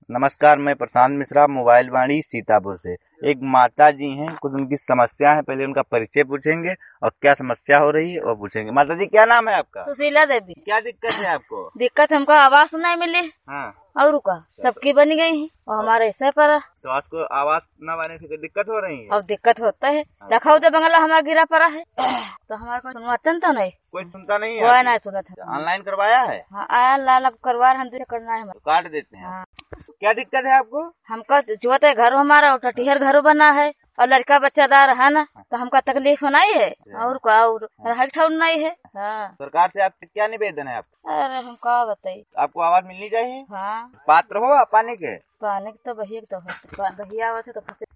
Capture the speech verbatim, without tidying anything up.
नमस्कार, मैं प्रशांत मिश्रा, मोबाइल वाणी सीतापुर से। एक माता जी हैं, कुछ उनकी समस्या है, पहले उनका परिचय पूछेंगे और क्या समस्या हो रही है वो पूछेंगे। माता जी, क्या नाम है आपका? सुशीला देवी। क्या दिक्कत है आपको? दिक्कत हमको आवास नहीं मिले। हाँ, और का सबकी बन गई है और हमारे ऐसे पर तो आपको आवास न बने से कोई दिक्कत हो रही है? अब दिक्कत होता है। देखा उधर बंगला हमारा गिरा पड़ा है तो हमारे को सुनवाते तो नहीं, कोई सुनता नहीं है? कोई नहीं सुना था। ऑनलाइन करवाया है? हाँ, आया लाला करवा हम करना है। तो काट देते हैं। हाँ। क्या दिक्कत है आपको? हमका जो है घर हमारा टटिहर घर बना है और लड़का बच्चादार है ना, तो हमका तकलीफ नहीं है और का और नहीं है। हाँ। सरकार से आपसे क्या निवेदन है आपका? अरे हम का बताइए, आपको आवाज मिलनी चाहिए। हाँ। पात्र हो आप पाने के? पानी तो बहिया तो भैया आवत है तो